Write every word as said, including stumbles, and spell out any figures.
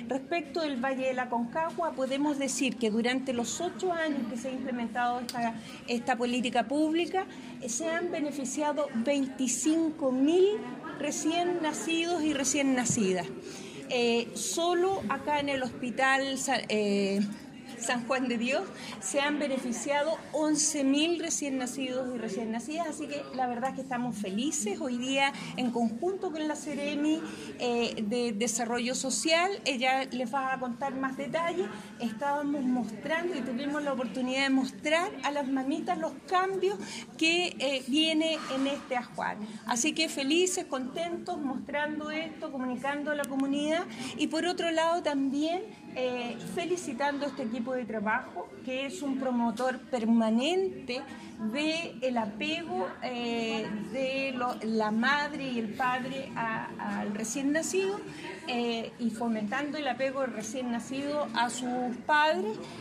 Respecto del Valle de la Aconcagua, podemos decir que durante los ocho años que se ha implementado esta, esta política pública, se han beneficiado veinticinco mil recién nacidos y recién nacidas. Eh, solo acá en el hospital eh, San Juan de Dios se han beneficiado once mil recién nacidos y recién nacidas, así que la verdad es que estamos felices. Hoy día, en conjunto con la Seremi eh, de Desarrollo Social, ella les va a contar más detalles, estábamos mostrando y tuvimos la oportunidad de mostrar a las mamitas los cambios que eh, viene en este ajuar. Así que felices, contentos, mostrando esto, comunicando a la comunidad y por otro lado también eh, felicitando a este equipo de trabajo, que es un promotor permanente del apego eh, de lo, la madre y el padre a, al recién nacido eh, y fomentando el apego del recién nacido a sus padres.